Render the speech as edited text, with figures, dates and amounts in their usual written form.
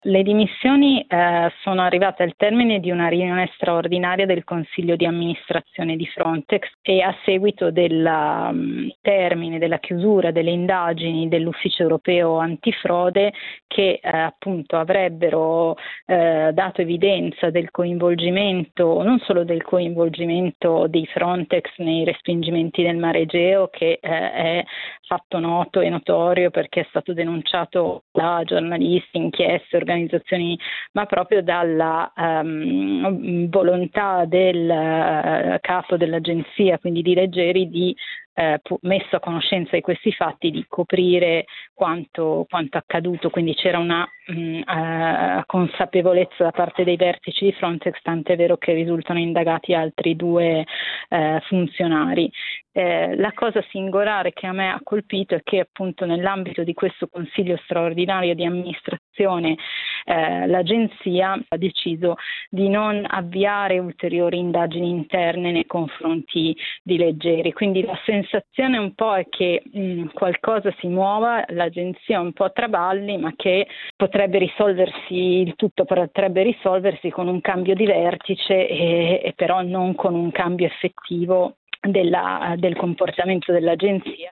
Le dimissioni sono arrivate al termine di una riunione straordinaria del Consiglio di amministrazione di Frontex e a seguito del termine della chiusura delle indagini dell'Ufficio europeo antifrode che appunto avrebbero dato evidenza del coinvolgimento, non solo del coinvolgimento di Frontex nei respingimenti del Mar Egeo, che è fatto noto e notorio perché è stato denunciato da giornalisti, inchieste, organizzazioni, ma proprio dalla volontà del capo dell'agenzia, quindi di Leggeri, di messo a conoscenza di questi fatti, di coprire quanto accaduto, quindi c'era una consapevolezza da parte dei vertici di Frontex, tant'è vero che risultano indagati altri 2 funzionari. La cosa singolare che a me ha colpito è che appunto nell'ambito di questo consiglio straordinario di amministrazione l'agenzia ha deciso di non avviare ulteriori indagini interne nei confronti di Leggeri, quindi la sensazione un po' è che qualcosa si muova, l'agenzia un po' traballi, ma che il tutto potrebbe risolversi con un cambio di vertice e però non con un cambio effettivo del comportamento dell'agenzia.